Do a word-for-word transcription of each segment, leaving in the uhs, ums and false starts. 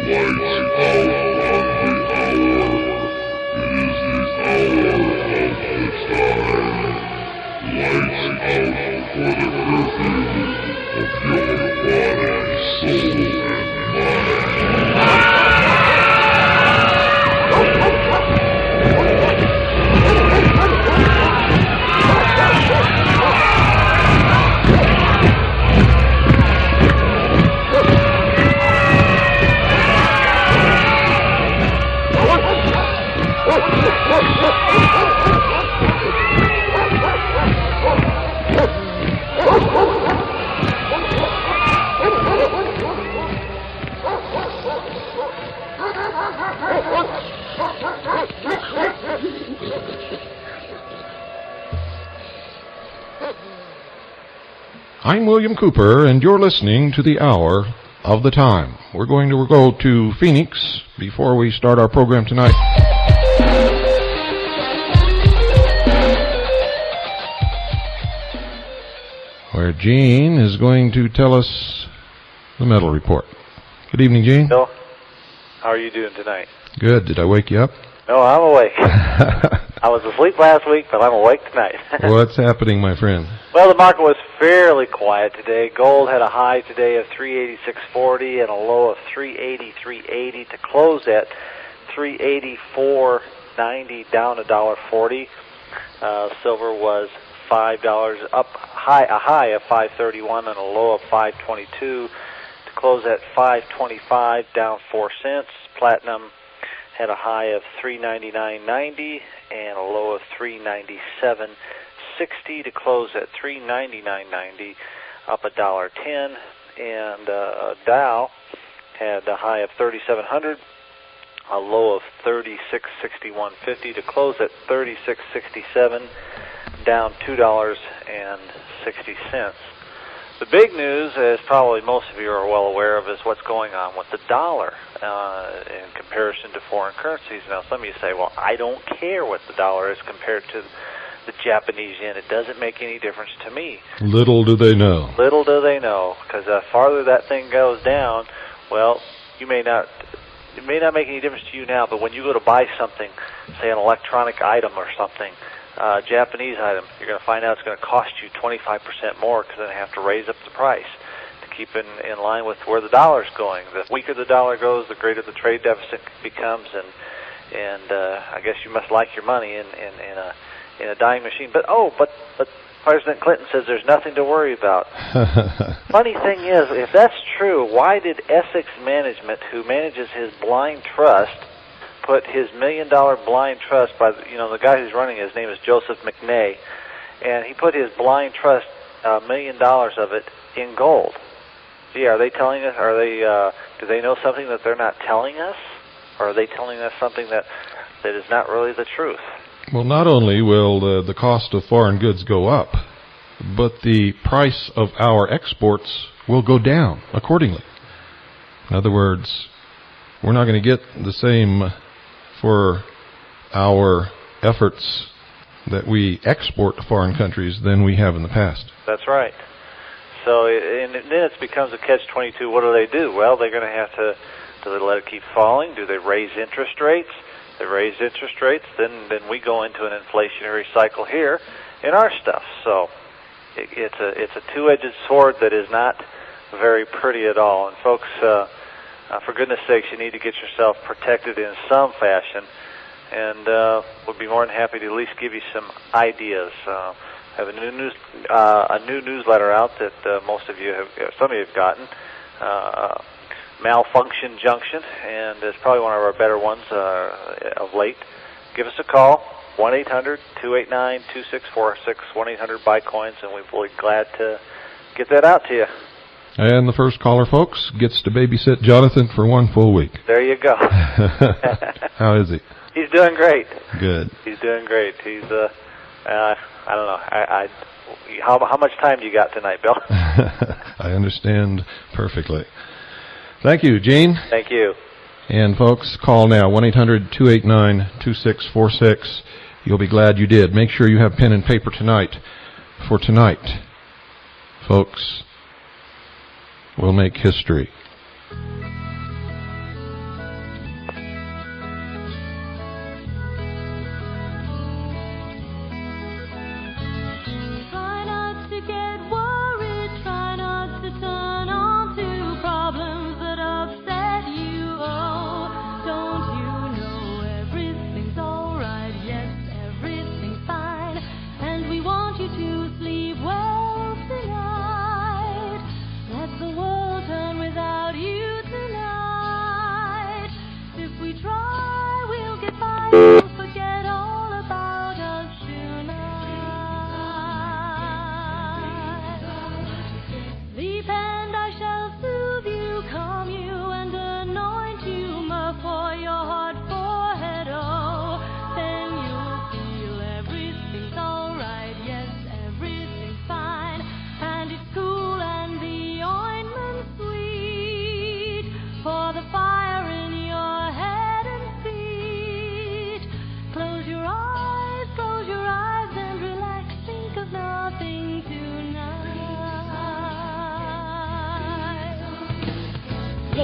I'm William Cooper, and you're listening to the Hour of the Time. We're going to go to Phoenix before we start our program tonight. Where Gene is going to tell us the medal report. Good evening, Gene. Bill, how are you doing tonight? Good. Did I wake you up? No, I'm awake. I was asleep last week, but I'm awake tonight. What's happening, my friend? Well, the market was fairly quiet today. Gold had a high today of three eighty-six forty and a low of three eighty-three eighty to close at three eighty-four ninety, down a dollar forty. Uh, silver was five dollars up, high a high of five thirty-one and a low of five twenty-two to close at five twenty-five, down four cents. Platinum had a high of three ninety-nine ninety and a low of three ninety-seven sixty to close at three ninety-nine ninety, up a dollar ten. And uh, Dow had a high of thirty-seven hundred, a low of thirty-six sixty-one fifty to close at thirty-six sixty-seven, down two dollars and sixty cents. The big news, as probably most of you are well aware of, is what's going on with the dollar uh, in comparison to foreign currencies. Now, some of you say, well, I don't care what the dollar is compared to the Japanese yen. It doesn't make any difference to me. Little do they know. Little do they know, because the farther that thing goes down, well, you may not, it may not make any difference to you now, but when you go to buy something, say an electronic item or something, Uh, Japanese item, you're going to find out it's going to cost you twenty-five percent more because then they have to raise up the price to keep in, in line with where the dollar's going. The weaker the dollar goes, the greater the trade deficit becomes, and and uh, I guess you must like your money in, in, in a in a dying machine. But oh, but but President Clinton says there's nothing to worry about. Funny thing is, if that's true, why did Essex Management, who manages his blind trust, put his million-dollar blind trust by, the, you know, the guy who's running his name is Joseph McNay, and he put his blind trust, a uh, million dollars of it, in gold. Gee, are they telling us, are they, uh, do they know something that they're not telling us? Or are they telling us something that, that is not really the truth? Well, not only will the, the cost of foreign goods go up, but the price of our exports will go down accordingly. In other words, we're not going to get the same for our efforts that we export to foreign countries than we have in the past. That's right. So and then it becomes a catch twenty-two. What do they do? Well, they're going to have to, do they let it keep falling? Do they raise interest rates? They raise interest rates, then then we go into an inflationary cycle here in our stuff. So it, it's a it's a two-edged sword that is not very pretty at all. And folks, uh, Uh, for goodness sakes, you need to get yourself protected in some fashion, and uh, we'll be more than happy to at least give you some ideas. Uh, I have a new news, uh, a new newsletter out that uh, most of you have, some of you have gotten, uh, Malfunction Junction, and it's probably one of our better ones uh, of late. Give us a call, one eight hundred two eight nine two six four six, one eight hundred buy coins, and we'll be glad to get that out to you. And the first caller, folks, gets to babysit Jonathan for one full week. There you go. How is he? He's doing great. Good. He's doing great. He's, uh, uh I don't know. I, I, how, how much time do you got tonight, Bill? I understand perfectly. Thank you, Gene. Thank you. And, folks, call now, one eight hundred two eight nine two six four six. You'll be glad you did. Make sure you have pen and paper tonight. For tonight, folks, we'll make history.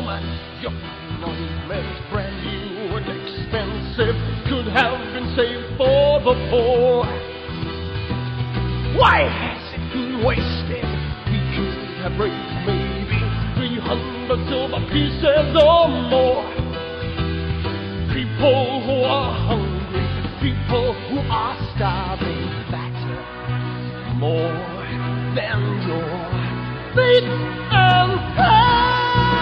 home. Your nightmares, brand new and expensive, could have been saved for the poor. Why has it been wasted? We could have raised maybe three hundred silver pieces or more. People who are hungry, people who are starving, fatter, more than your feet and hands.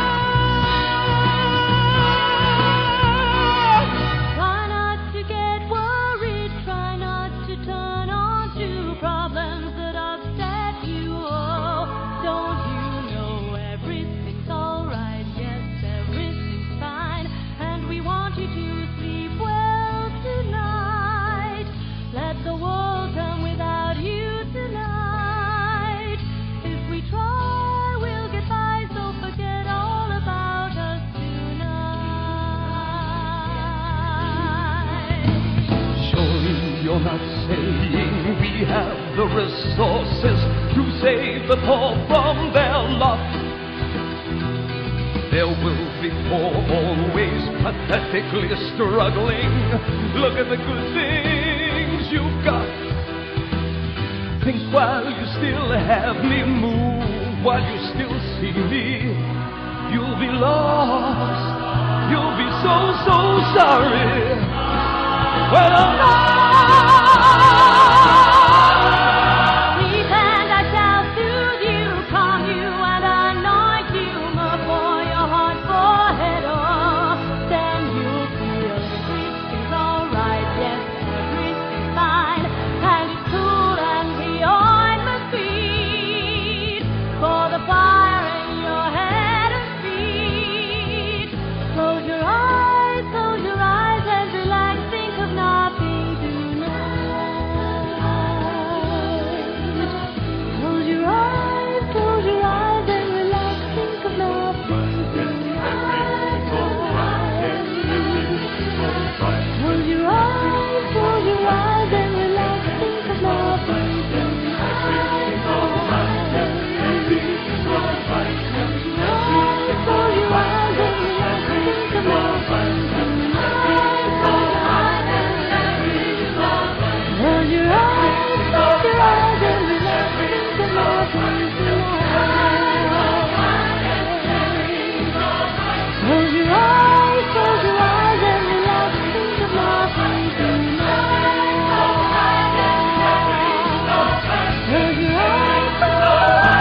Try not to get worried, try not to turn on to problems that upset you. Oh, don't you know everything's alright? Yes, everything's fine, and we want you to sleep well tonight. Let the world come without you tonight. If we try, we'll get by, so forget all about us tonight. Surely you're not saying we have the resources to save the poor from their lot. There will be poor always pathetically struggling. Look at the good things you've got. Think while you still have me, move while you still see me. You'll be lost, you'll be so, so sorry when I'm not. Sleep and I shall soothe you, calm you and anoint you, before your heart forehead off. Then you'll feel everything's alright, yes, everything's fine, and it's cool and the ointment sweet for the fire in your head and feet. Close your eyes, close your eyes and relax, think of nothing tonight. Close your eyes, close your eyes and relax, think of nothing tonight. Close your eyes, close your eyes and relax, think of nothing tonight. Close your eyes and relax, think of nothing tonight. Close your eyes, close your eyes and relax, think of nothing tonight. Close your eyes, close your eyes and relax, think of nothing tonight. Close your eyes, close your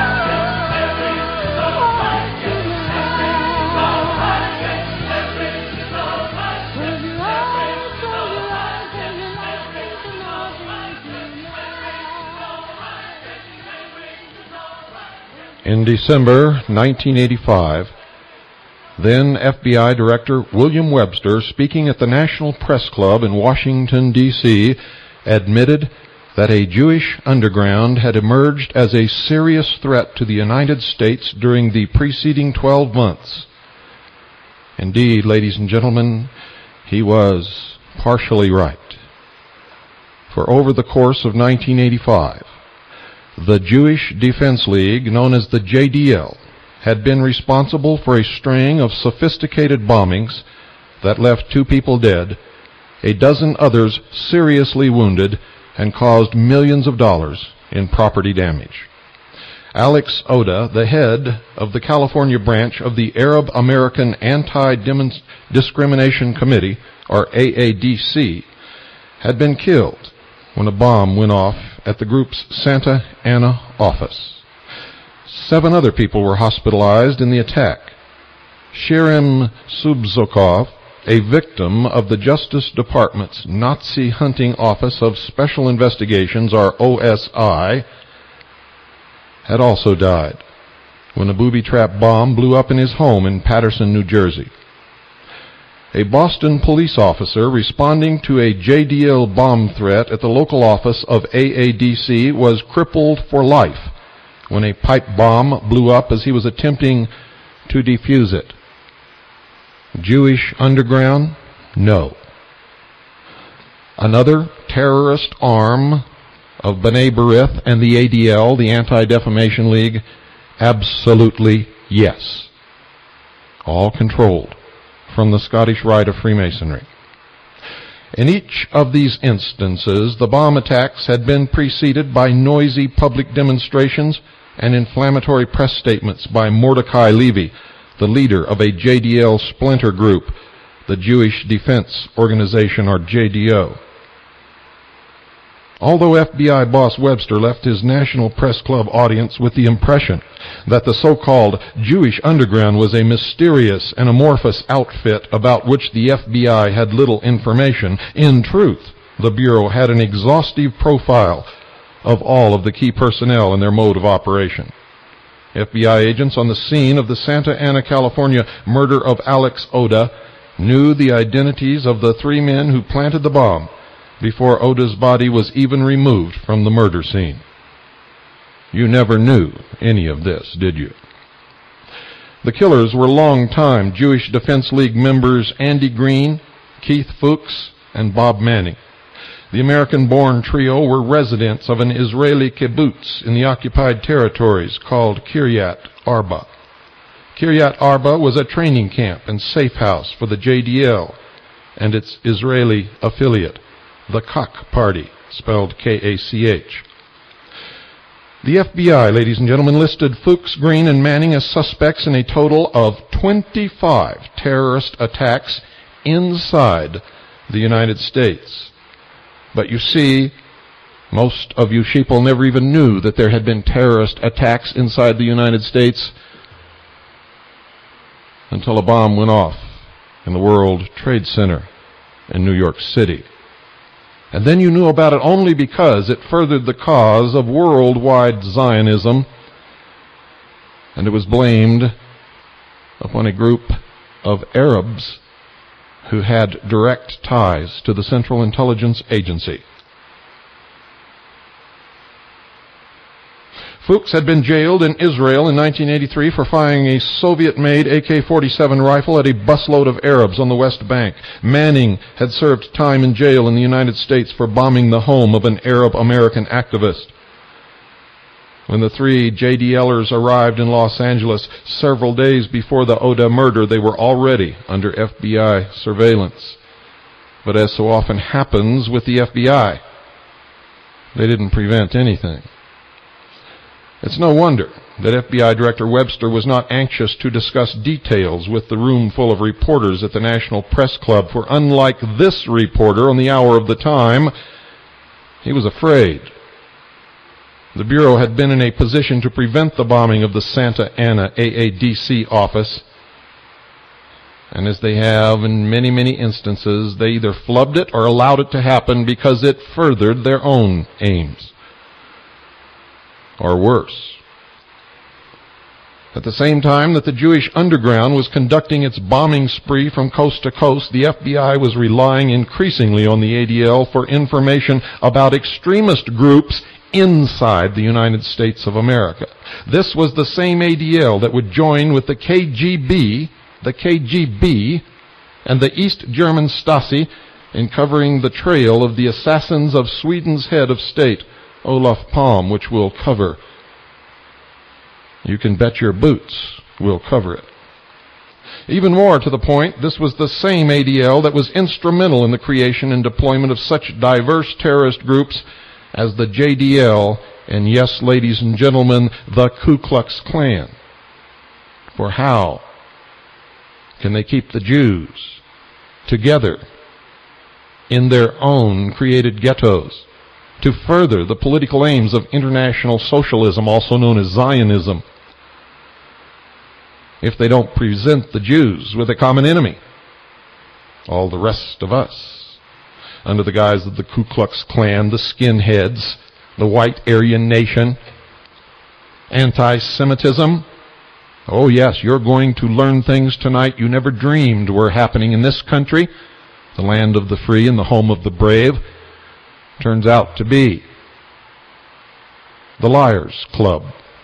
In December nineteen eighty-five, then F B I Director William Webster, speaking at the National Press Club in Washington, D C, admitted that a Jewish underground had emerged as a serious threat to the United States during the preceding twelve months. Indeed, ladies and gentlemen, he was partially right. For over the course of nineteen eighty-five, the Jewish Defense League, known as the J D L, had been responsible for a string of sophisticated bombings that left two people dead, a dozen others seriously wounded, and caused millions of dollars in property damage. Alex Oda, the head of the California branch of the Arab American Anti-Discrimination Committee, or A A D C, had been killed when a bomb went off at the group's Santa Ana office. Seven other people were hospitalized in the attack. Shirim Subzokov, a victim of the Justice Department's Nazi Hunting Office of Special Investigations, or O S I, had also died when a booby-trap bomb blew up in his home in Paterson, New Jersey. A Boston police officer responding to a J D L bomb threat at the local office of A A D C was crippled for life when a pipe bomb blew up as he was attempting to defuse it. Jewish underground? No. Another terrorist arm of B'nai B'rith and the A D L, the Anti-Defamation League? Absolutely yes. all controlled from the Scottish Rite of Freemasonry. In each of these instances, the bomb attacks had been preceded by noisy public demonstrations and inflammatory press statements by Mordecai Levy, the leader of a J D L splinter group, the Jewish Defense Organization, or J D O. Although F B I boss Webster left his National Press Club audience with the impression that the so-called Jewish underground was a mysterious and amorphous outfit about which the F B I had little information, in truth, the Bureau had an exhaustive profile of all of the key personnel and their mode of operation. F B I agents on the scene of the Santa Ana, California murder of Alex Oda knew the identities of the three men who planted the bomb before Oda's body was even removed from the murder scene. You never knew any of this, did you? The killers were longtime Jewish Defense League members Andy Green, Keith Fuchs, and Bob Manning. The American-born trio were residents of an Israeli kibbutz in the occupied territories called Kiryat Arba. Kiryat Arba was a training camp and safe house for the J D L and its Israeli affiliate, the Kach Party, spelled K A C H. The F B I, ladies and gentlemen, listed Fuchs, Green, and Manning as suspects in a total of twenty-five terrorist attacks inside the United States. But you see, most of you sheeple never even knew that there had been terrorist attacks inside the United States until a bomb went off in the World Trade Center in New York City. And then you knew about it only because it furthered the cause of worldwide Zionism, and it was blamed upon a group of Arabs who had direct ties to the Central Intelligence Agency. Fuchs had been jailed in Israel in nineteen eighty-three for firing a Soviet-made A K forty-seven rifle at a busload of Arabs on the West Bank. Manning had served time in jail in the United States for bombing the home of an Arab-American activist. When the three J D Lers arrived in Los Angeles several days before the Oda murder, they were already under F B I surveillance. But as so often happens with the F B I, they didn't prevent anything. It's no wonder that F B I Director Webster was not anxious to discuss details with the room full of reporters at the National Press Club, for unlike this reporter on the hour of the time, he was afraid. The Bureau had been in a position to prevent the bombing of the Santa Ana A A D C office, and as they have in many, many instances, they either flubbed it or allowed it to happen because it furthered their own aims. Or worse. At the same time that the Jewish underground was conducting its bombing spree from coast to coast, the F B I was relying increasingly on the A D L for information about extremist groups inside the United States of America. This was the same A D L that would join with the K G B, the K G B, and the East German Stasi in covering the trail of the assassins of Sweden's head of state, Olof Palme, which we'll cover. You can bet your boots we'll cover it. Even more to the point, this was the same A D L that was instrumental in the creation and deployment of such diverse terrorist groups as the J D L and, yes, ladies and gentlemen, the Ku Klux Klan. For how can they keep the Jews together in their own created ghettos to further the political aims of international socialism, also known as Zionism, if they don't present the Jews with a common enemy? All the rest of us, under the guise of the Ku Klux Klan, the skinheads, the white Aryan nation, anti-Semitism. Oh yes, you're going to learn things tonight you never dreamed were happening in this country, the land of the free and the home of the brave. Turns out to be the Liars Club.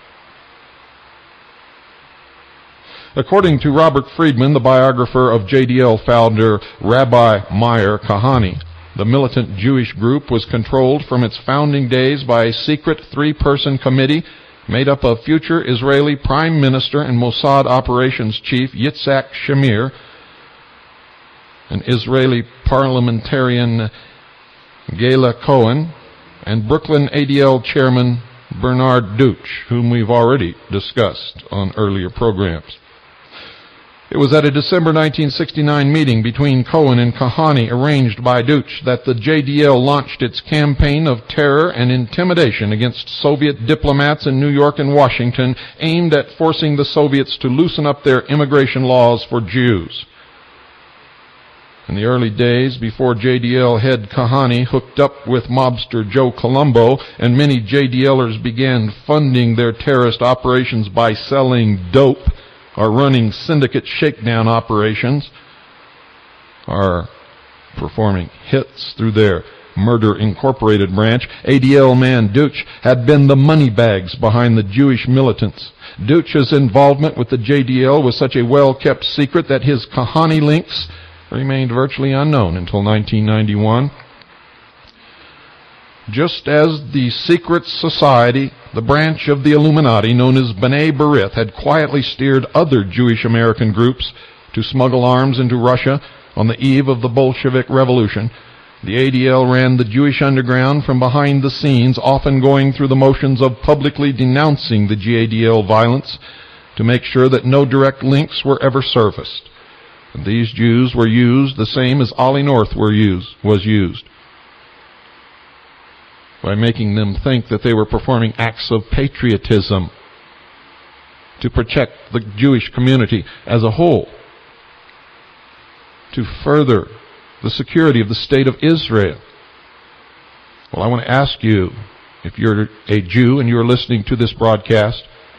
According to Robert Friedman, the biographer of J D L founder Rabbi Meir Kahane, the militant Jewish group was controlled from its founding days by a secret three-person committee made up of future Israeli Prime Minister and Mossad Operations Chief Yitzhak Shamir, an Israeli parliamentarian Gela Cohen, and Brooklyn A D L Chairman Bernard Deutsch, whom we've already discussed on earlier programs. It was at a December nineteen sixty-nine meeting between Cohen and Kahane arranged by Deutsch that the J D L launched its campaign of terror and intimidation against Soviet diplomats in New York and Washington, aimed at forcing the Soviets to loosen up their immigration laws for Jews. In the early days, before J D L head Kahane hooked up with mobster Joe Colombo, and many JDLers began funding their terrorist operations by selling dope or running syndicate shakedown operations, or performing hits through their Murder Incorporated branch, A D L man Deutsch had been the money bags behind the Jewish militants. Deutsch's involvement with the J D L was such a well-kept secret that his Kahane links remained virtually unknown until nineteen ninety-one. Just as the secret society, the branch of the Illuminati known as B'nai B'rith, had quietly steered other Jewish American groups to smuggle arms into Russia on the eve of the Bolshevik Revolution, the A D L ran the Jewish underground from behind the scenes, often going through the motions of publicly denouncing the J D L violence to make sure that no direct links were ever surfaced. And these Jews were used the same as Ollie North were used, was used, by making them think that they were performing acts of patriotism to protect the Jewish community as a whole, to further the security of the state of Israel. Well, I want to ask you, if you're a Jew and you're listening to this broadcast,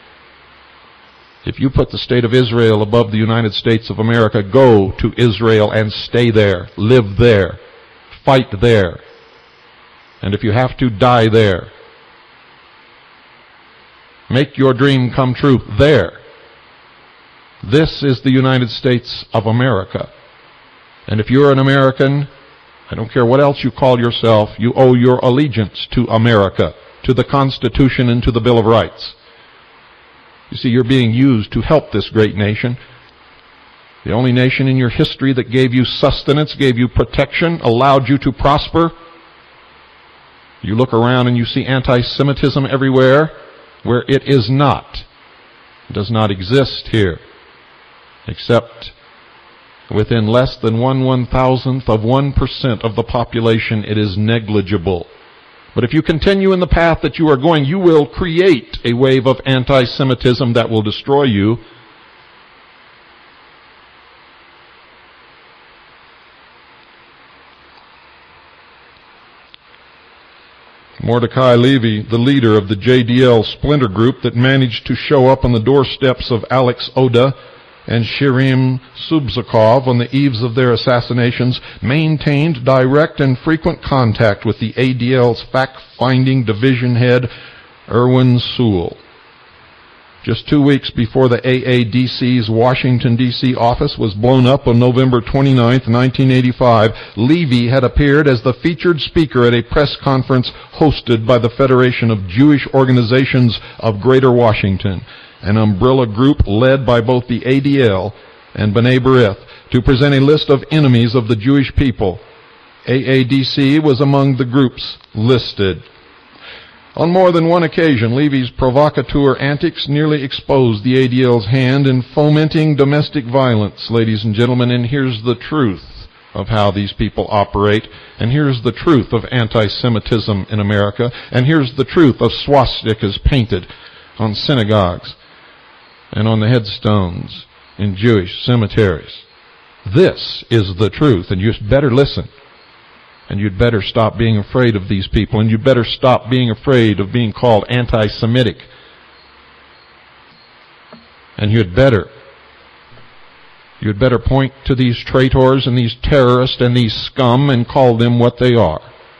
if you put the state of Israel above the United States of America, go to Israel and stay there, live there, fight there. And if you have to, die there. Make your dream come true there. This is the United States of America. And if you're an American, I don't care what else you call yourself, you owe your allegiance to America, to the Constitution and to the Bill of Rights. You see, you're being used to help this great nation. The only nation in your history that gave you sustenance, gave you protection, allowed you to prosper. You look around and you see anti-Semitism everywhere, where it is not. It does not exist here, except within less than one one-thousandth of one percent of the population. It is negligible. But if you continue in the path that you are going, you will create a wave of anti-Semitism that will destroy you. Mordecai Levy, the leader of the J D L splinter group that managed to show up on the doorsteps of Alex Oda and Shirim Subzakov on the eves of their assassinations, maintained direct and frequent contact with the A D L's fact-finding division head, Erwin Sewell. Just two weeks before the A A D C's Washington, D C office was blown up on November twenty-ninth, nineteen eighty-five, Levy had appeared as the featured speaker at a press conference hosted by the Federation of Jewish Organizations of Greater Washington, an umbrella group led by both the A D L and B'nai B'rith, to present a list of enemies of the Jewish people. A A D C was among the groups listed. On more than one occasion, Levy's provocateur antics nearly exposed the A D L's hand in fomenting domestic violence, ladies and gentlemen, and here's the truth of how these people operate, and here's the truth of anti-Semitism in America, and here's the truth of swastikas painted on synagogues and on the headstones in Jewish cemeteries. This is the truth, and you better listen. And you'd better stop being afraid of these people, and you'd better stop being afraid of being called anti-Semitic. And you'd better, you'd better point to these traitors and these terrorists and these scum and call them what they are.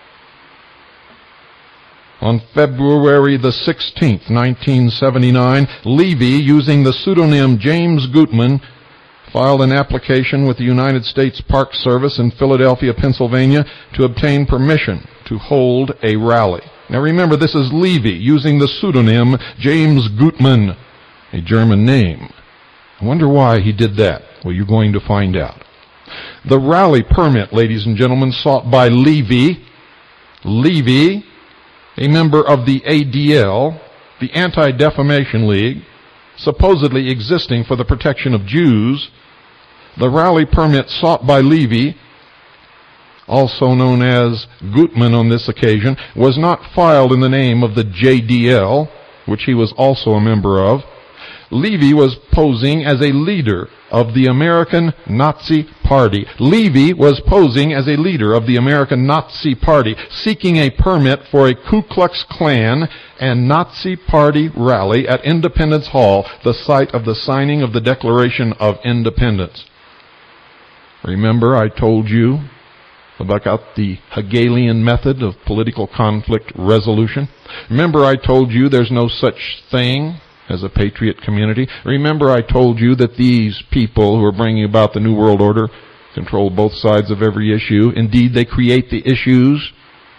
On February the sixteenth, nineteen seventy-nine, Levy, using the pseudonym James Gutman, filed an application with the United States Park Service in Philadelphia, Pennsylvania, to obtain permission to hold a rally. Now remember, this is Levy using the pseudonym James Gutmann, a German name. I wonder why he did that. Well, you're going to find out. The rally permit, ladies and gentlemen, sought by Levy, Levy, a member of the A D L, the Anti-Defamation League, supposedly existing for the protection of Jews. The rally permit sought by Levy, also known as Gutmann on this occasion, was not filed in the name of the J D L, which he was also a member of. Levy was posing as a leader of the American Nazi Party. Levy was posing as a leader of the American Nazi Party, seeking a permit for a Ku Klux Klan and Nazi Party rally at Independence Hall, the site of the signing of the Declaration of Independence. Remember, I told you about the Hegelian method of political conflict resolution? Remember, I told you there's no such thing as a patriot community? Remember, I told you that these people who are bringing about the New World Order control both sides of every issue. Indeed, they create the issues.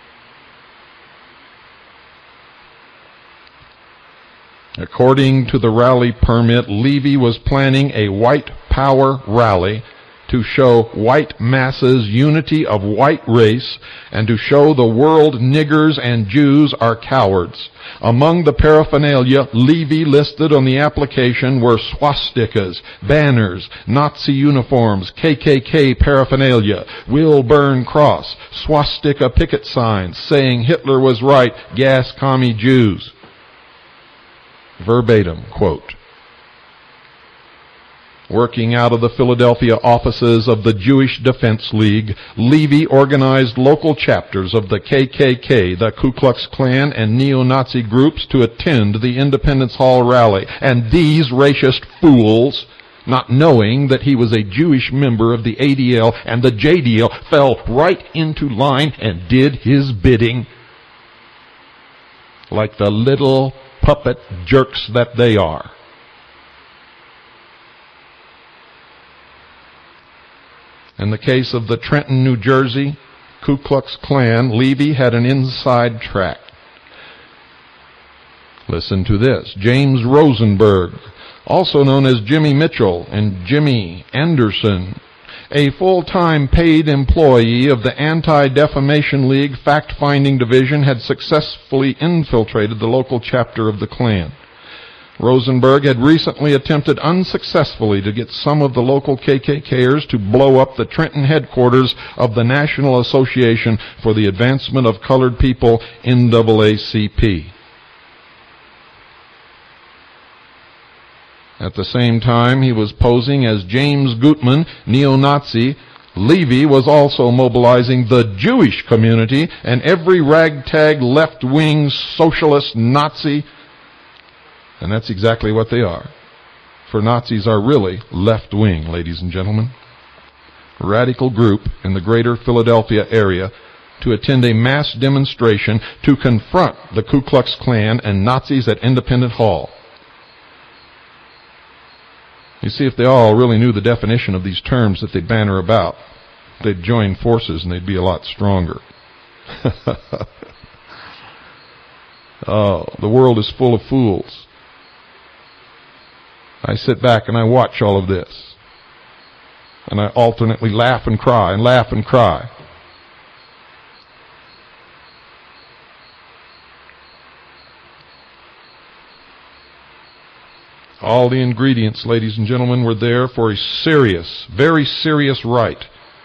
According to the rally permit, Levy was planning a white power rally to show white masses unity of white race and to show the world niggers and Jews are cowards. Among the paraphernalia Levy listed on the application were swastikas, banners, Nazi uniforms, K K K paraphernalia, Will Burn Cross, swastika picket signs saying Hitler was right, gas commie Jews. Verbatim quote. Working out of the Philadelphia offices of the Jewish Defense League, Levy organized local chapters of the K K K, the Ku Klux Klan, and neo-Nazi groups to attend the Independence Hall rally. And these racist fools, not knowing that he was a Jewish member of the A D L and the J D L, fell right into line and did his bidding like the little puppet jerks that they are. In the case of the Trenton, New Jersey Ku Klux Klan, Levy had an inside track. Listen to this. James Rosenberg, also known as Jimmy Mitchell and Jimmy Anderson, a full-time paid employee of the Anti-Defamation League Fact-Finding Division, had successfully infiltrated the local chapter of the Klan. Rosenberg had recently attempted unsuccessfully to get some of the local K K Kers to blow up the Trenton headquarters of the National Association for the Advancement of Colored People, N double A C P. At the same time he was posing as James Gutmann, neo-Nazi, Levy was also mobilizing the Jewish community and every ragtag left-wing socialist Nazi. And that's exactly what they are. For Nazis are really left-wing, ladies and gentlemen. A radical group in the greater Philadelphia area to attend a mass demonstration to confront the Ku Klux Klan and Nazis at Independence Hall. You see, if they all really knew the definition of these terms that they banner about, they'd join forces and they'd be a lot stronger. Oh, the world is full of fools. I sit back and I watch all of this. And I alternately laugh and cry and laugh and cry. All the ingredients, ladies and gentlemen, were there for a serious, very serious riot.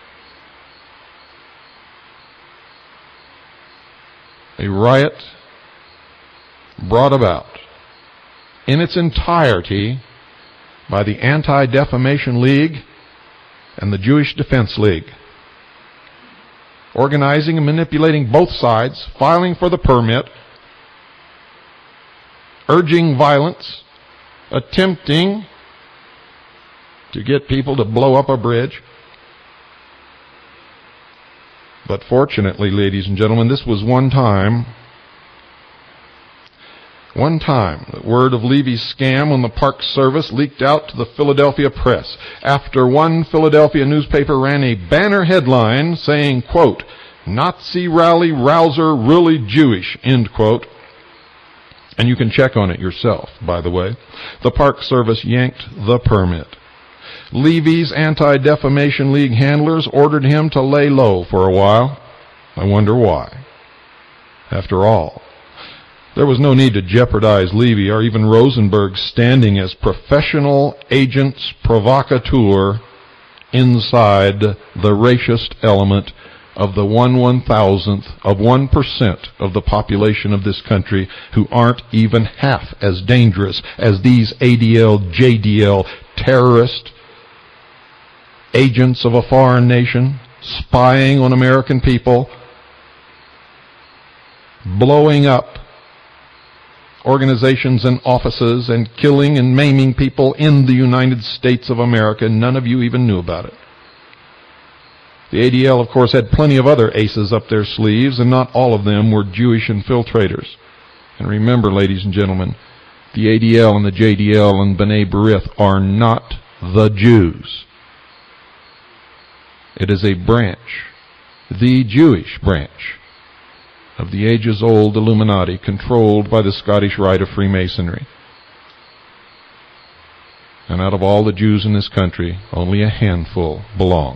A riot brought about in its entirety by the Anti-Defamation League and the Jewish Defense League, organizing and manipulating both sides, filing for the permit, urging violence, attempting to get people to blow up a bridge. But fortunately, ladies and gentlemen, this was one time One time, the word of Levy's scam on the Park Service leaked out to the Philadelphia press after one Philadelphia newspaper ran a banner headline saying, quote, "Nazi rally rouser really Jewish," end quote. And you can check on it yourself, by the way. The Park Service yanked the permit. Levy's Anti-Defamation League handlers ordered him to lay low for a while. I wonder why. After all, there was no need to jeopardize Levy or even Rosenberg's standing as professional agents provocateur inside the racist element of the one one-thousandth of one percent of the population of this country who aren't even half as dangerous as these A D L, J D L terrorist agents of a foreign nation spying on American people, blowing up organizations and offices and killing and maiming people in the United States of America. None of you even knew about it. The A D L, of course, had plenty of other aces up their sleeves, and not all of them were Jewish infiltrators. And remember, ladies and gentlemen, the A D L and the J D L and B'nai B'rith are not the Jews. It is a branch, the Jewish branch, of the ages-old Illuminati controlled by the Scottish Rite of Freemasonry. And out of all the Jews in this country, only a handful belong.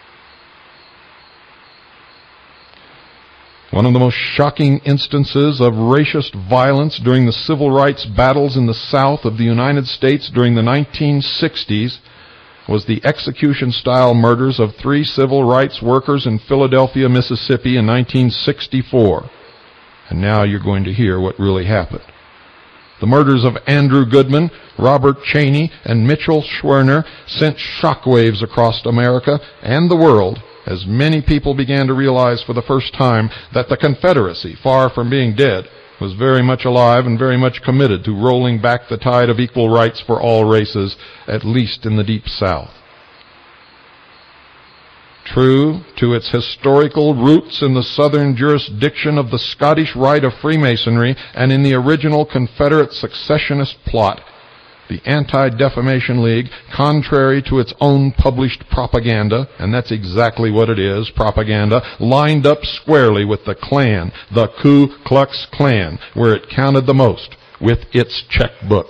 One of the most shocking instances of racist violence during the civil rights battles in the South of the United States during the nineteen sixties was the execution-style murders of three civil rights workers in Philadelphia, Mississippi in nineteen sixty-four. And now you're going to hear what really happened. The murders of Andrew Goodman, Robert Cheney, and Mitchell Schwerner sent shockwaves across America and the world as many people began to realize for the first time that the Confederacy, far from being dead, was very much alive and very much committed to rolling back the tide of equal rights for all races, at least in the Deep South. True to its historical roots in the southern jurisdiction of the Scottish Rite of Freemasonry and in the original Confederate secessionist plot, the Anti-Defamation League, contrary to its own published propaganda, and that's exactly what it is, propaganda, lined up squarely with the Klan, the Ku Klux Klan, where it counted the most, with its checkbook.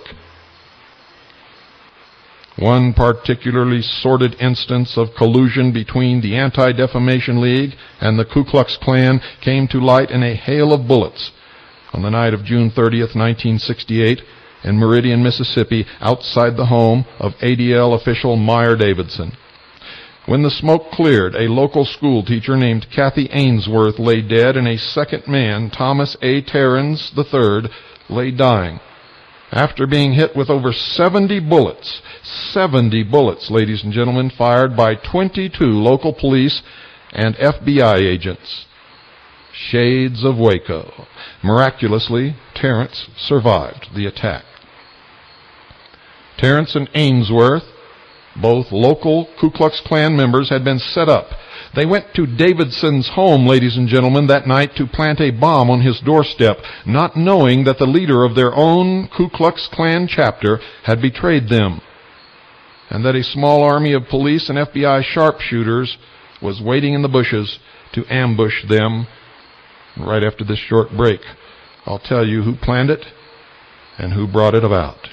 One particularly sordid instance of collusion between the Anti-Defamation League and the Ku Klux Klan came to light in a hail of bullets on the night of June thirtieth, nineteen sixty-eight, in Meridian, Mississippi, outside the home of A D L official Meyer Davidson. When the smoke cleared, a local school teacher named Kathy Ainsworth lay dead, and a second man, Thomas A. Terrens the third, lay dying. After being hit with over seventy bullets, seventy bullets, ladies and gentlemen, fired by twenty-two local police and F B I agents. Shades of Waco. Miraculously, Terrence survived the attack. Terrence and Ainsworth, both local Ku Klux Klan members, had been set up. They went to Davidson's home, ladies and gentlemen, that night to plant a bomb on his doorstep, not knowing that the leader of their own Ku Klux Klan chapter had betrayed them, and that a small army of police and F B I sharpshooters was waiting in the bushes to ambush them. Right after this short break, I'll tell you who planned it and who brought it about.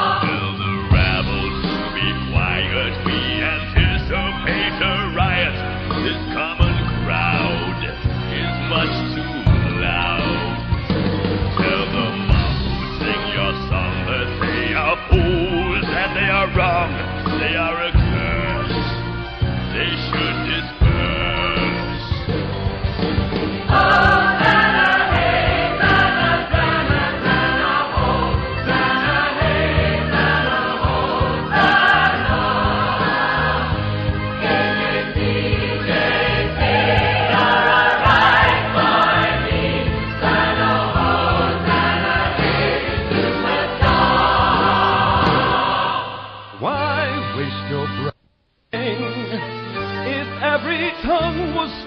We anticipate a riot.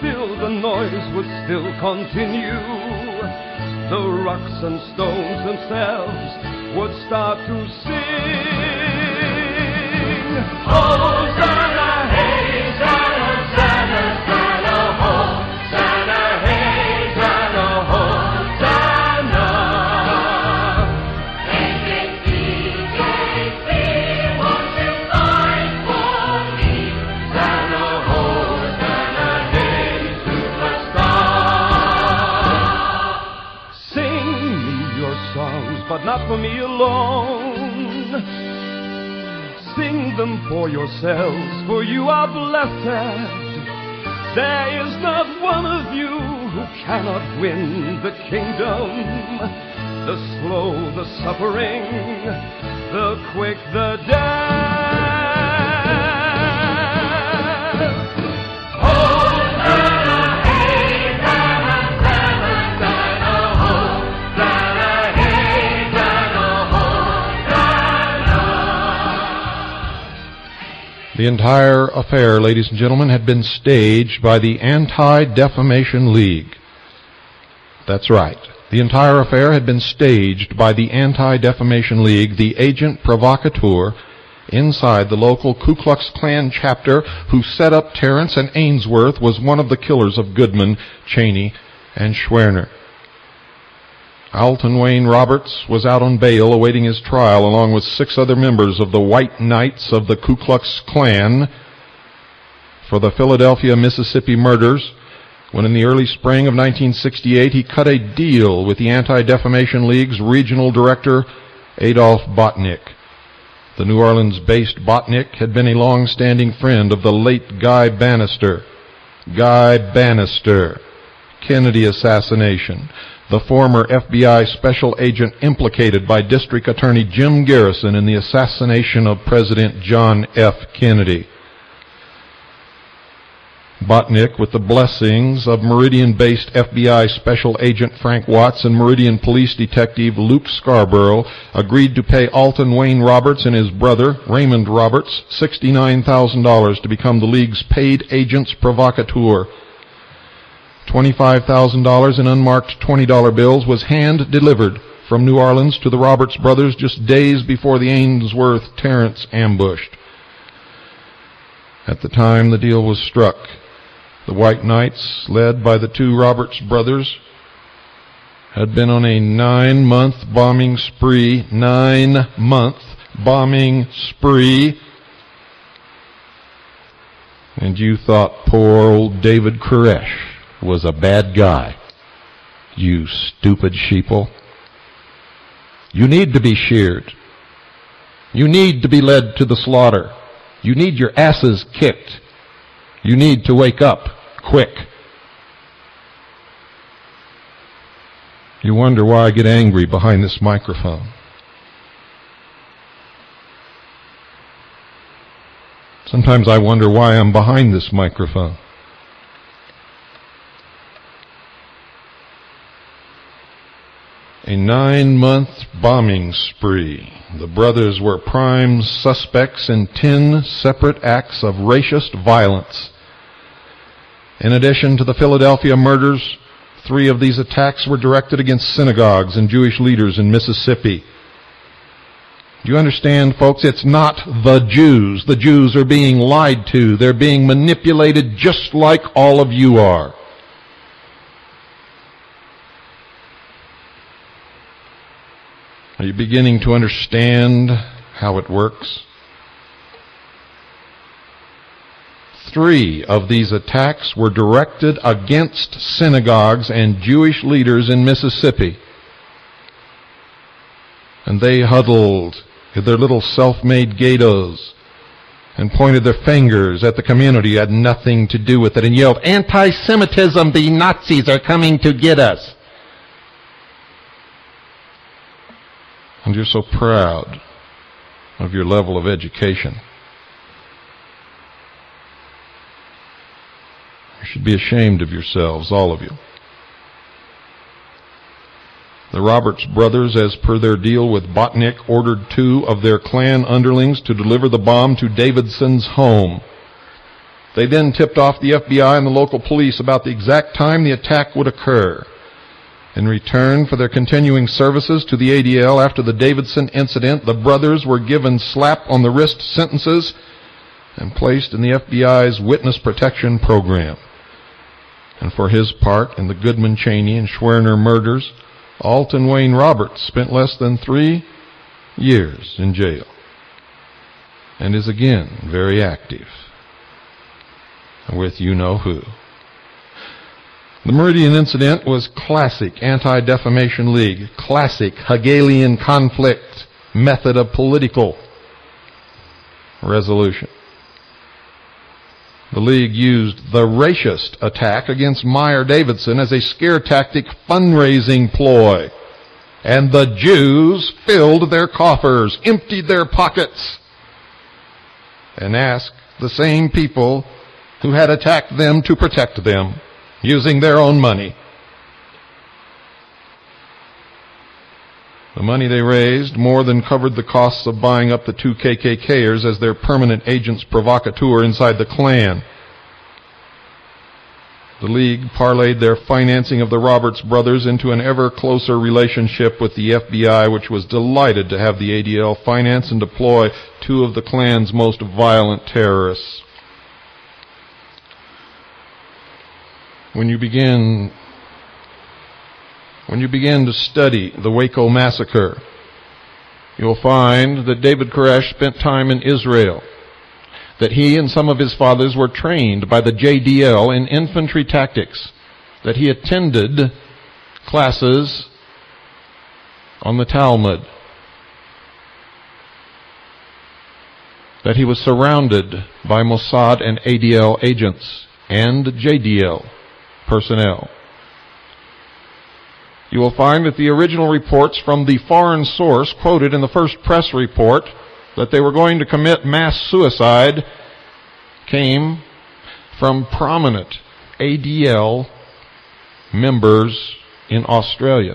still the noise would still continue. The rocks and stones themselves would start to sing. Hosanna, hey, Hosanna, Hosanna, Hosanna, Hosanna, hey, Hosanna, Hosanna. Take it, D J C, won't you fight for me? Hosanna, Hosanna, hey, superstar. Sing me your songs, but not for me alone. Sing them for yourselves, for you are blessed. There is not one of you who cannot win the kingdom. The slow, the suffering, the quick, the dead. Hosanna, hey, Hosanna, Hosanna, Hosanna, hey, Hosanna, Hosanna. The entire affair, ladies and gentlemen, had been staged by the Anti-Defamation League. That's right. The entire affair had been staged by the Anti-Defamation League, the agent provocateur inside the local Ku Klux Klan chapter who set up Terrence and Ainsworth was one of the killers of Goodman, Cheney, and Schwerner. Alton Wayne Roberts was out on bail awaiting his trial along with six other members of the White Knights of the Ku Klux Klan for the Philadelphia, Mississippi murders when in the early spring of nineteen sixty-eight he cut a deal with the Anti-Defamation League's regional director, Adolph Botnick. The New Orleans-based Botnick had been a long-standing friend of the late Guy Bannister. Guy Bannister, Kennedy assassination. The former F B I special agent implicated by District Attorney Jim Garrison in the assassination of President John F. Kennedy. Botnick, with the blessings of Meridian-based F B I Special Agent Frank Watts and Meridian Police Detective Luke Scarborough, agreed to pay Alton Wayne Roberts and his brother, Raymond Roberts, sixty-nine thousand dollars to become the League's paid agents provocateur. twenty-five thousand dollars in unmarked twenty dollar bills was hand-delivered from New Orleans to the Roberts brothers just days before the Ainsworth-Terrence ambushed. At the time the deal was struck, the White Knights, led by the two Roberts brothers, had been on a nine-month bombing spree, nine-month bombing spree, and you thought poor old David Koresh was a bad guy. You stupid sheeple. You need to be sheared. You need to be led to the slaughter. You need your asses kicked. You need to wake up quick. You wonder why I get angry behind this microphone. Sometimes I wonder why I'm behind this microphone. A nine-month bombing spree. The brothers were prime suspects in ten separate acts of racist violence. In addition to the Philadelphia murders, three of these attacks were directed against synagogues and Jewish leaders in Mississippi. Do you understand, folks? It's not the Jews. The Jews are being lied to. They're being manipulated just like all of you are. Are you beginning to understand how it works? Three of these attacks were directed against synagogues and Jewish leaders in Mississippi. And they huddled in their little self-made ghettos and pointed their fingers at the community who had nothing to do with it and yelled, "Anti-Semitism, the Nazis are coming to get us." And you're so proud of your level of education. You should be ashamed of yourselves, all of you. The Roberts brothers, as per their deal with Botnick, ordered two of their Klan underlings to deliver the bomb to Davidson's home. They then tipped off the F B I and the local police about the exact time the attack would occur. In return for their continuing services to the A D L after the Davidson incident, the brothers were given slap-on-the-wrist sentences and placed in the F B I's witness protection program. And for his part in the Goodman, Cheney, and Schwerner murders, Alton Wayne Roberts spent less than three years in jail and is again very active with you-know-who. The Meridian incident was classic Anti-Defamation League, classic Hegelian conflict method of political resolution. The League used the racist attack against Meyer Davidson as a scare tactic fundraising ploy, and the Jews filled their coffers, emptied their pockets, and asked the same people who had attacked them to protect them, using their own money. The money they raised more than covered the costs of buying up the two K K Kers as their permanent agents provocateur inside the Klan. The League parlayed their financing of the Roberts brothers into an ever closer relationship with the F B I, which was delighted to have the A D L finance and deploy two of the Klan's most violent terrorists. When you begin, when you begin to study the Waco massacre, you'll find that David Koresh spent time in Israel, that he and some of his fathers were trained by the J D L in infantry tactics, that he attended classes on the Talmud, that he was surrounded by Mossad and A D L agents and J D L personnel. You will find that the original reports from the foreign source quoted in the first press report that they were going to commit mass suicide came from prominent A D L members in Australia.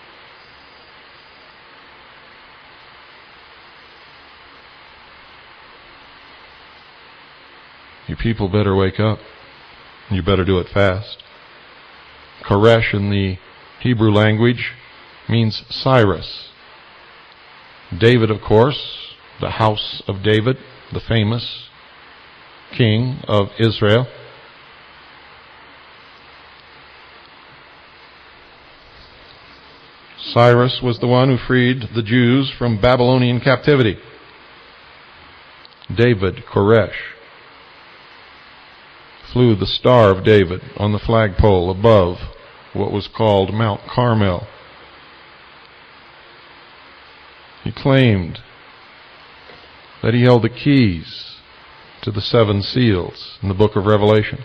You people better wake up. You better do it fast. Koresh in the Hebrew language means Cyrus. David, of course, the house of David, the famous king of Israel. Cyrus was the one who freed the Jews from Babylonian captivity. David, Koresh, flew the Star of David on the flagpole above what was called Mount Carmel. He claimed that he held the keys to the seven seals in the book of Revelation.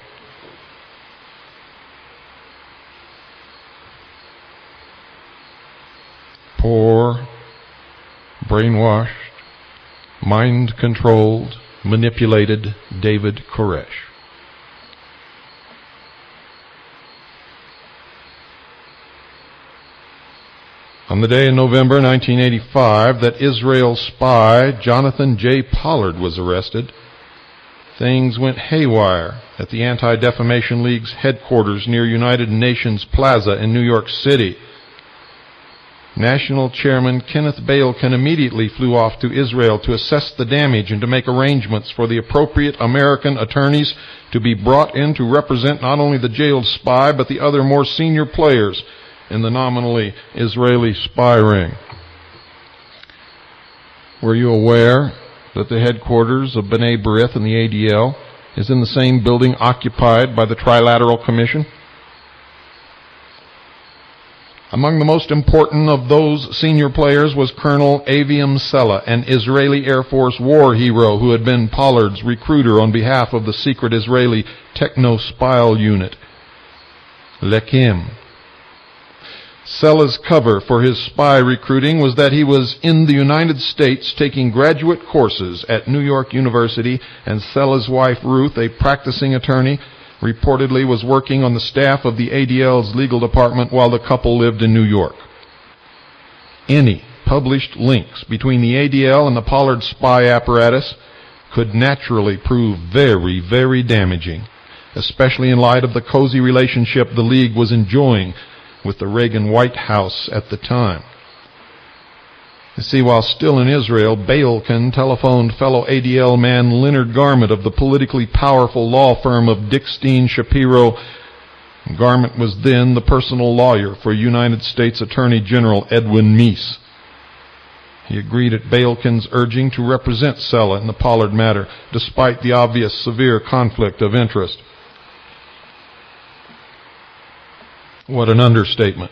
Poor, brainwashed, mind-controlled, manipulated David Koresh. On the day in November nineteen eighty-five that Israel spy Jonathan J. Pollard was arrested, things went haywire at the Anti-Defamation League's headquarters near United Nations Plaza in New York City. National Chairman Kenneth Balekin immediately flew off to Israel to assess the damage and to make arrangements for the appropriate American attorneys to be brought in to represent not only the jailed spy but the other more senior players in the nominally Israeli spy ring. Were you aware that the headquarters of B'nai B'rith and the A D L is in the same building occupied by the Trilateral Commission? Among the most important of those senior players was Colonel Aviam Sella, an Israeli Air Force war hero who had been Pollard's recruiter on behalf of the secret Israeli techno-spy unit, Lekim. Sella's cover for his spy recruiting was that he was in the United States taking graduate courses at New York University, and Sella's wife, Ruth, a practicing attorney, reportedly was working on the staff of the A D L's legal department while the couple lived in New York. Any published links between the A D L and the Pollard spy apparatus could naturally prove very, very damaging, especially in light of the cozy relationship the League was enjoying with the Reagan White House at the time. You see, while still in Israel, Baalkin telephoned fellow A D L man Leonard Garment of the politically powerful law firm of Dickstein Shapiro. Garment was then the personal lawyer for United States Attorney General Edwin Meese. He agreed at Baalkin's urging to represent Sella in the Pollard matter, despite the obvious severe conflict of interest. What an understatement.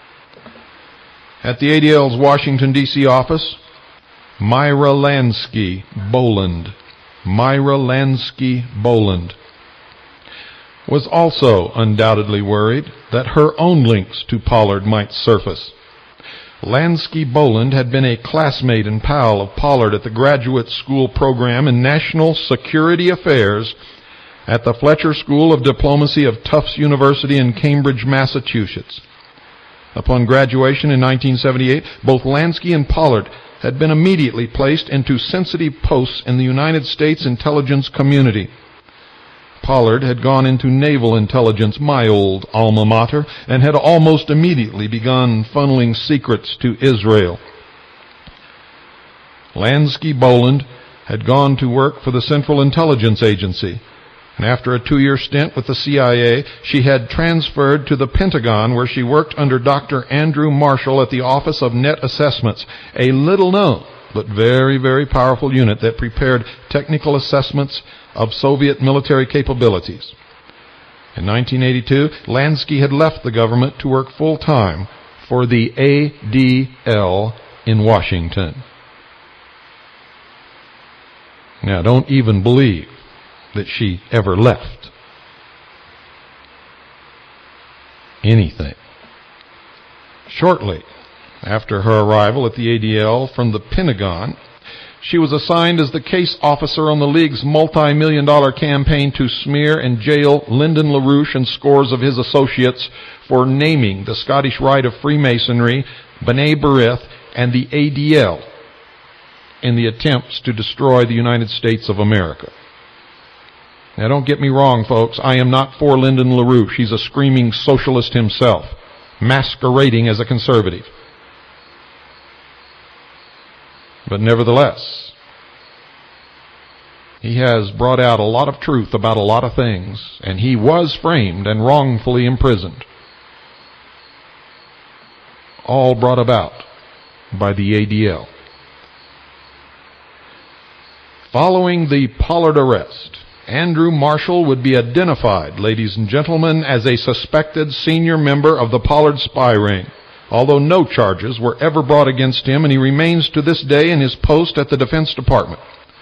At the A D L's Washington, D C office, Myra Lansky Boland, Myra Lansky Boland, was also undoubtedly worried that her own links to Pollard might surface. Lansky Boland had been a classmate and pal of Pollard at the graduate school program in National Security Affairs at the Fletcher School of Diplomacy of Tufts University in Cambridge, Massachusetts. Upon graduation in nineteen seventy-eight, both Lansky and Pollard had been immediately placed into sensitive posts in the United States intelligence community. Pollard had gone into naval intelligence, my old alma mater, and had almost immediately begun funneling secrets to Israel. Lansky Boland had gone to work for the Central Intelligence Agency, and after a two-year stint with the C I A, she had transferred to the Pentagon, where she worked under Doctor Andrew Marshall at the Office of Net Assessments, a little-known but very, very powerful unit that prepared technical assessments of Soviet military capabilities. In nineteen eighty-two, Lansky had left the government to work full-time for the A D L in Washington. Now, don't even believe that she ever left anything. Shortly after her arrival at the A D L from the Pentagon, she was assigned as the case officer on the League's multi-million dollar campaign to smear and jail Lyndon LaRouche and scores of his associates for naming the Scottish Rite of Freemasonry, B'nai B'rith, and the A D L in the attempts to destroy the United States of America. Now, don't get me wrong, folks. I am not for Lyndon LaRouche. He's a screaming socialist himself, masquerading as a conservative. But nevertheless, he has brought out a lot of truth about a lot of things, and he was framed and wrongfully imprisoned. All brought about by the A D L. Following the Pollard arrest, Andrew Marshall would be identified, ladies and gentlemen, as a suspected senior member of the Pollard spy ring, although no charges were ever brought against him, and he remains to this day in his post at the Defense Department.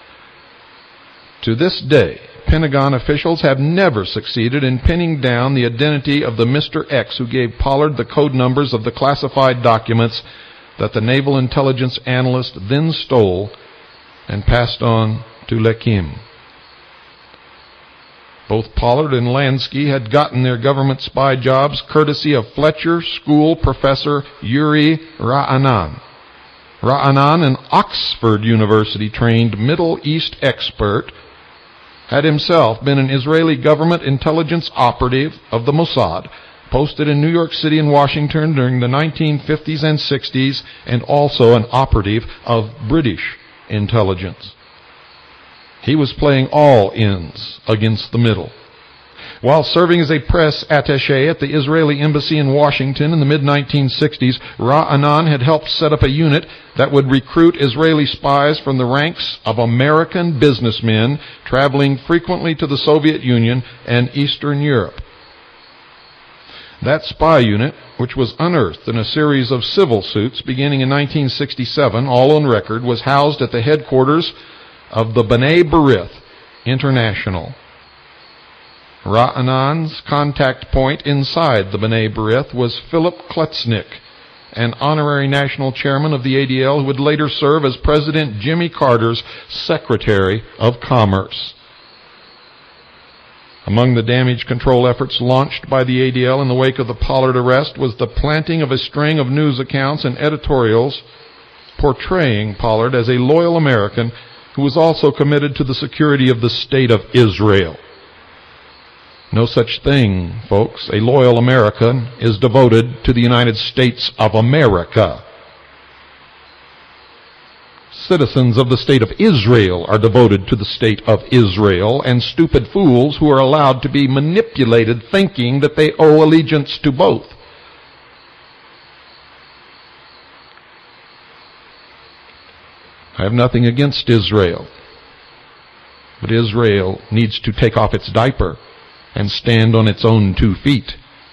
To this day, Pentagon officials have never succeeded in pinning down the identity of the Mister X who gave Pollard the code numbers of the classified documents that the naval intelligence analyst then stole and passed on to Lekim. Both Pollard and Lansky had gotten their government spy jobs courtesy of Fletcher School professor Yuri Ra'anan. Ra'anan, an Oxford University-trained Middle East expert, had himself been an Israeli government intelligence operative of the Mossad, posted in New York City and Washington during the nineteen fifties and sixties, and also an operative of British intelligence. He was playing all ends against the middle. While serving as a press attaché at the Israeli embassy in Washington in the mid nineteen sixties, Ra'anan had helped set up a unit that would recruit Israeli spies from the ranks of American businessmen traveling frequently to the Soviet Union and Eastern Europe. That spy unit, which was unearthed in a series of civil suits beginning in nineteen sixty-seven, all on record, was housed at the headquarters of the B'nai B'rith International. Ra'anan's contact point inside the B'nai B'rith was Philip Kletznick, an honorary national chairman of the A D L who would later serve as President Jimmy Carter's Secretary of Commerce. Among the damage control efforts launched by the A D L in the wake of the Pollard arrest was the planting of a string of news accounts and editorials portraying Pollard as a loyal American who was also committed to the security of the state of Israel. No such thing, folks. A loyal American is devoted to the United States of America. Citizens of the state of Israel are devoted to the state of Israel, and stupid fools who are allowed to be manipulated thinking that they owe allegiance to both. I have nothing against Israel, but Israel needs to take off its diaper and stand on its own two feet.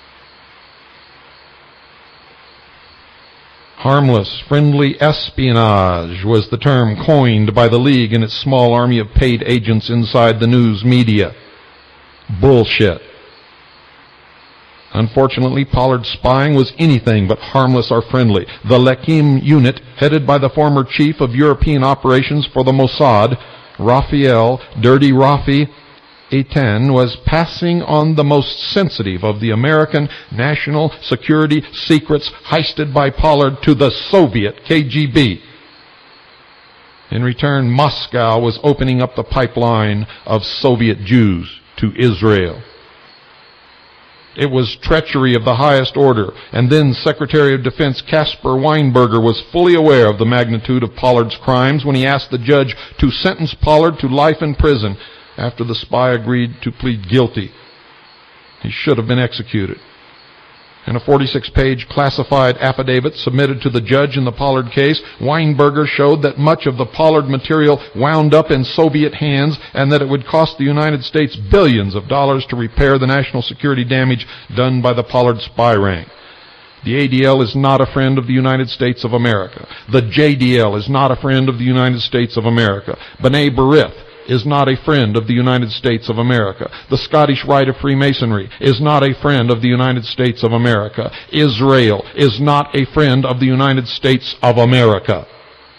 Harmless, friendly espionage was the term coined by the League and its small army of paid agents inside the news media. Bullshit. Unfortunately, Pollard's spying was anything but harmless or friendly. The Lekim unit, headed by the former chief of European operations for the Mossad, Raphael Dirty Rafi Eitan, was passing on the most sensitive of the American national security secrets heisted by Pollard to the Soviet K G B. In return, Moscow was opening up the pipeline of Soviet Jews to Israel. It was treachery of the highest order, and then Secretary of Defense Caspar Weinberger was fully aware of the magnitude of Pollard's crimes when he asked the judge to sentence Pollard to life in prison after the spy agreed to plead guilty. He should have been executed. In a forty-six page classified affidavit submitted to the judge in the Pollard case, Weinberger showed that much of the Pollard material wound up in Soviet hands and that it would cost the United States billions of dollars to repair the national security damage done by the Pollard spy ring. The A D L is not a friend of the United States of America. The J D L is not a friend of the United States of America. B'nai B'rith is not a friend of the United States of America. The Scottish Rite of Freemasonry is not a friend of the United States of America. Israel is not a friend of the United States of America.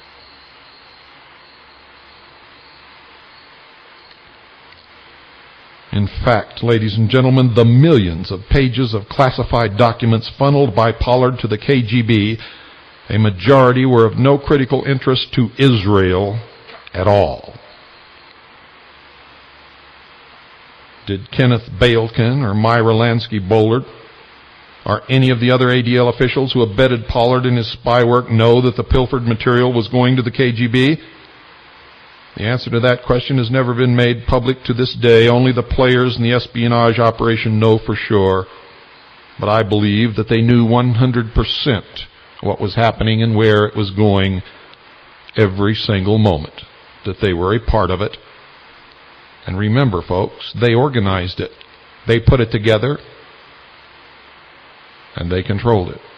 In fact, ladies and gentlemen, the millions of pages of classified documents funneled by Pollard to the K G B, a majority were of no critical interest to Israel at all. Did Kenneth Bailkin or Myra Lansky-Bullard or any of the other A D L officials who abetted Pollard in his spy work know that the pilfered material was going to the K G B? The answer to that question has never been made public to this day. Only the players in the espionage operation know for sure. But I believe that they knew one hundred percent what was happening and where it was going every single moment, that they were a part of it. And remember, folks, they organized it. They put it together, and they controlled it.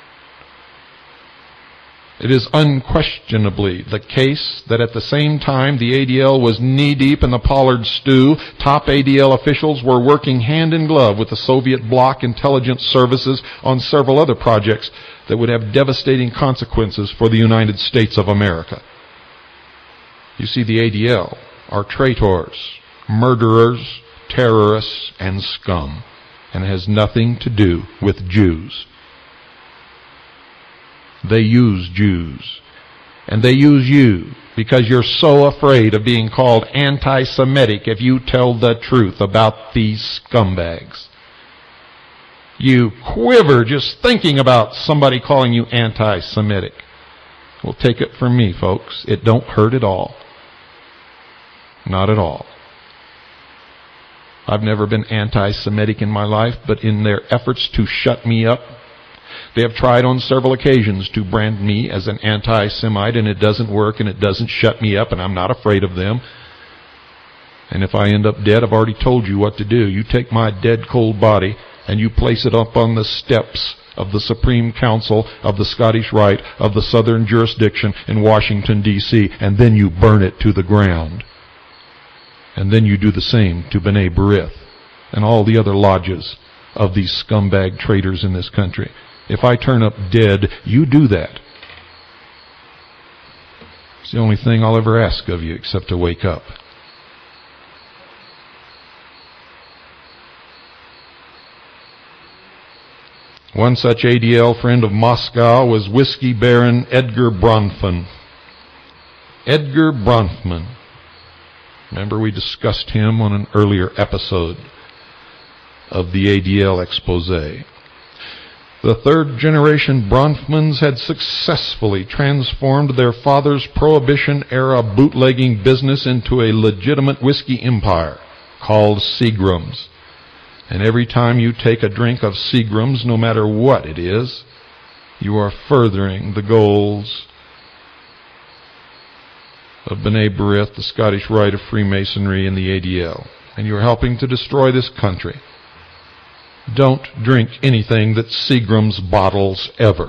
It is unquestionably the case that at the same time the A D L was knee-deep in the Pollard stew, top A D L officials were working hand in glove with the Soviet bloc intelligence services on several other projects that would have devastating consequences for the United States of America. You see, the A D L are traitors, murderers, terrorists, and scum, and it has nothing to do with Jews. They use Jews, and they use you because you're so afraid of being called anti-Semitic if you tell the truth about these scumbags. You quiver just thinking about somebody calling you anti-Semitic. Well, take it from me, folks. It don't hurt at all. Not at all. I've never been anti-Semitic in my life, but in their efforts to shut me up, they have tried on several occasions to brand me as an anti-Semite, and it doesn't work, and it doesn't shut me up, and I'm not afraid of them. And if I end up dead, I've already told you what to do. You take my dead, cold body, and you place it up on the steps of the Supreme Council of the Scottish Rite of the Southern Jurisdiction in Washington, D C, and then you burn it to the ground. And then you do the same to B'nai B'rith and all the other lodges of these scumbag traitors in this country. If I turn up dead, you do that. It's the only thing I'll ever ask of you except to wake up. One such A D L friend of Moscow was whiskey baron Edgar Bronfman. Edgar Bronfman Remember, we discussed him on an earlier episode of the A D L expose. The third-generation Bronfmans had successfully transformed their father's Prohibition-era bootlegging business into a legitimate whiskey empire called Seagram's. And every time you take a drink of Seagram's, no matter what it is, you are furthering the goals of B'nai B'rith, the Scottish Rite of Freemasonry, and the A D L. And you are helping to destroy this country. Don't drink anything that Seagram's bottles ever.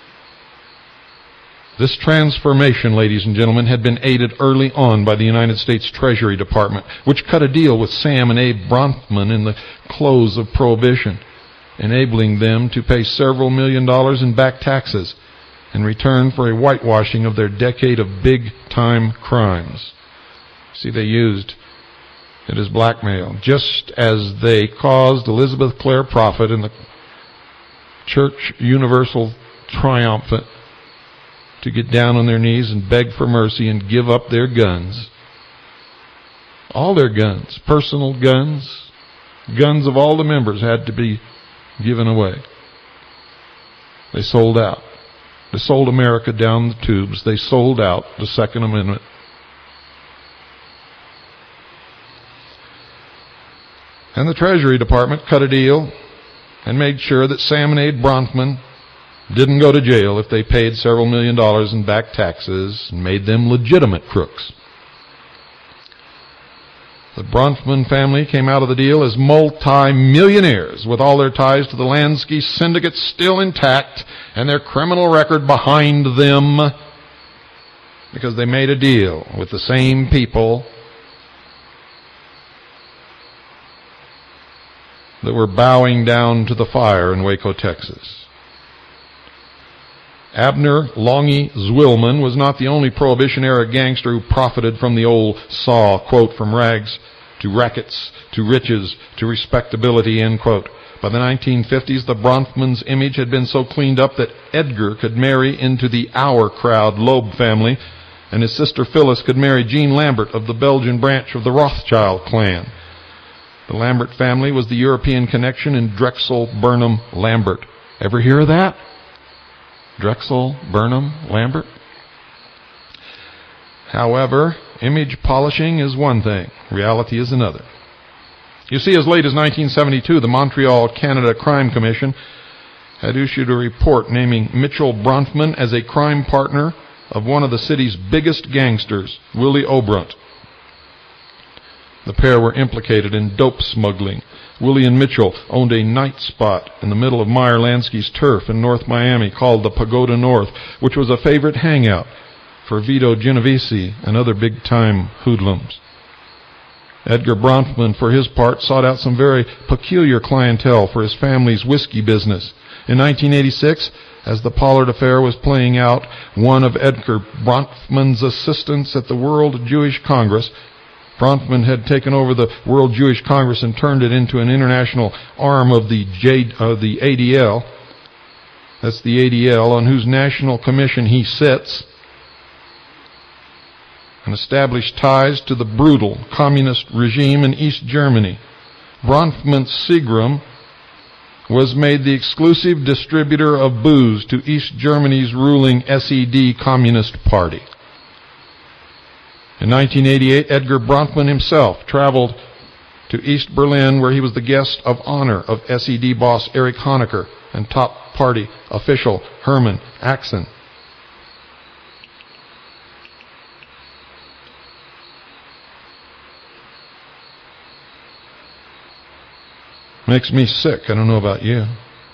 This transformation, ladies and gentlemen, had been aided early on by the United States Treasury Department, which cut a deal with Sam and Abe Bronfman in the close of Prohibition, enabling them to pay several million dollars in back taxes in return for a whitewashing of their decade of big-time crimes. See, they used it as blackmail, just as they caused Elizabeth Clare Prophet and the Church Universal Triumphant to get down on their knees and beg for mercy and give up their guns. All their guns, personal guns, guns of all the members had to be given away. They sold out. They sold America down the tubes. They sold out the Second Amendment. And the Treasury Department cut a deal and made sure that Sam and Abe Bronfman didn't go to jail if they paid several million dollars in back taxes and made them legitimate crooks. The Bronfman family came out of the deal as multi-millionaires with all their ties to the Lansky syndicate still intact and their criminal record behind them because they made a deal with the same people that were bowing down to the fire in Waco, Texas. Abner Longy Zwillman was not the only Prohibition-era gangster who profited from the old saw, quote, from rags to rackets to riches to respectability, end quote. By the nineteen fifties, the Bronfman's image had been so cleaned up that Edgar could marry into the Our Crowd Loeb family, and his sister Phyllis could marry Jean Lambert of the Belgian branch of the Rothschild clan. The Lambert family was the European connection in Drexel Burnham Lambert. Ever hear of that? Drexel Burnham Lambert? However, image polishing is one thing, reality is another. You see, as late as nineteen seventy-two, the Montreal, Canada Crime Commission had issued a report naming Mitchell Bronfman as a crime partner of one of the city's biggest gangsters, Willie Obrunt. The pair were implicated in dope smuggling. Willie and Mitchell owned a night spot in the middle of Meyer Lansky's turf in North Miami called the Pagoda North, which was a favorite hangout for Vito Genovese and other big-time hoodlums. Edgar Bronfman, for his part, sought out some very peculiar clientele for his family's whiskey business. In nineteen eighty-six, as the Pollard affair was playing out, one of Edgar Bronfman's assistants at the World Jewish Congress, Bronfman had taken over the World Jewish Congress and turned it into an international arm of the, J, uh, the A D L. That's the A D L, on whose national commission he sits, and established ties to the brutal communist regime in East Germany. Bronfman Seagram was made the exclusive distributor of booze to East Germany's ruling S E D Communist Party. In nineteen eighty-eight, Edgar Bronfman himself traveled to East Berlin, where he was the guest of honor of S E D boss Erich Honecker and top party official Hermann Axen. Makes me sick. I don't know about you.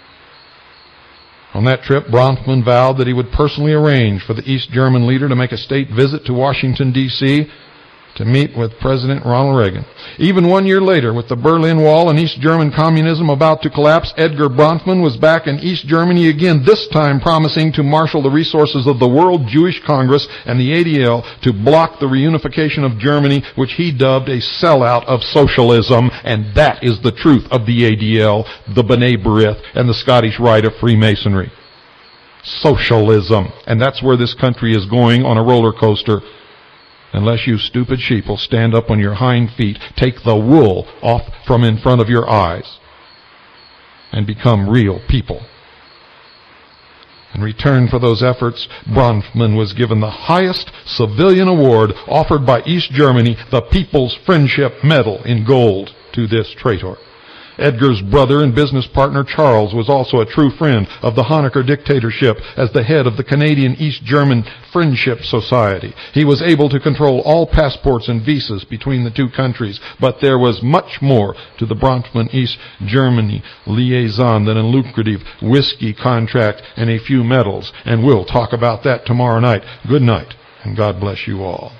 On that trip, Bronfman vowed that he would personally arrange for the East German leader to make a state visit to Washington, D C to meet with President Ronald Reagan. Even one year later, with the Berlin Wall and East German communism about to collapse, Edgar Bronfman was back in East Germany again, this time promising to marshal the resources of the World Jewish Congress and the A D L to block the reunification of Germany, which he dubbed a sellout of socialism. And that is the truth of the A D L, the B'nai B'rith, and the Scottish Rite of Freemasonry. Socialism. And that's where this country is going on a roller coaster unless you stupid sheep will stand up on your hind feet, take the wool off from in front of your eyes, and become real people. In return for those efforts, Bronfman was given the highest civilian award offered by East Germany, the People's Friendship Medal in gold to this traitor. Edgar's brother and business partner Charles was also a true friend of the Honecker dictatorship as the head of the Canadian East German Friendship Society. He was able to control all passports and visas between the two countries, but there was much more to the Bronfman East Germany liaison than a lucrative whiskey contract and a few medals, and we'll talk about that tomorrow night. Good night, and God bless you all.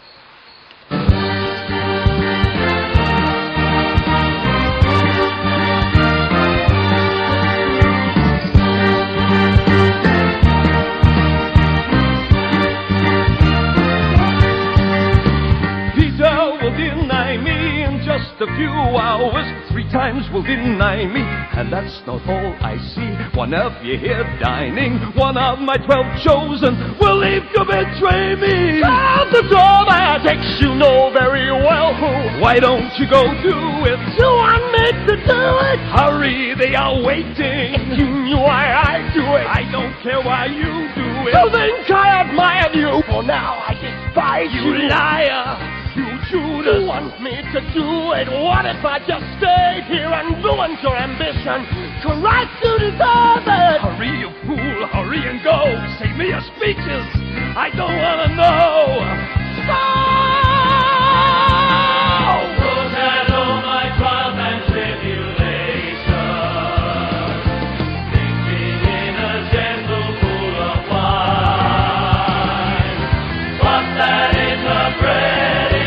A few hours, three times will deny me, and that's not all I see. One of you here dining, one of my twelve chosen will leave to betray me. Out the dramatics, you know very well. Why don't you go do it? You want me to do it? Hurry, they are waiting. You knew why I do it. I don't care why you do it. You think I admire you? For now I despise you. You liar. You Judas. You want me to do it? What if I just stayed here and ruined your ambition? Correct, you deserve it. Hurry, you fool, hurry and go. Save me your speeches. I don't want to know. So, look at all my trials and tribulations, thinking in a gentle pool of wine. What's that in the bread?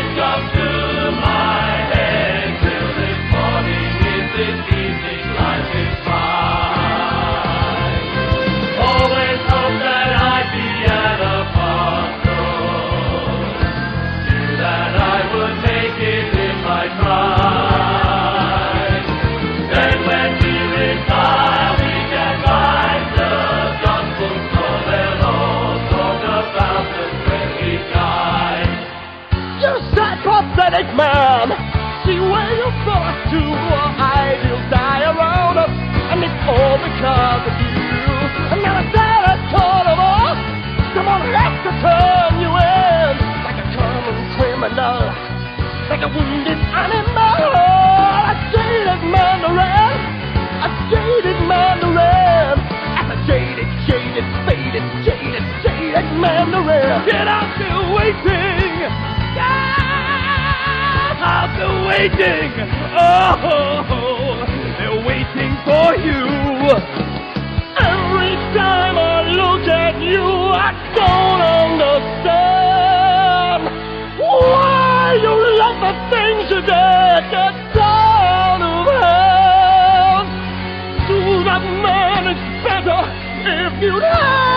Man, see where you brought to ideals die around us, and it's all because of you. And now I said I told them all, someone has to turn you in, like a common criminal, like a wounded animal. A jaded mandarin, a jaded mandarin, as a jaded, jaded, faded, jaded, jaded mandarin. Get out there waiting, yeah! Out there waiting, oh, they're waiting for you. Every time I look at you, I don't understand why you let the things you did get out of hand. To that man, it's better if you'd have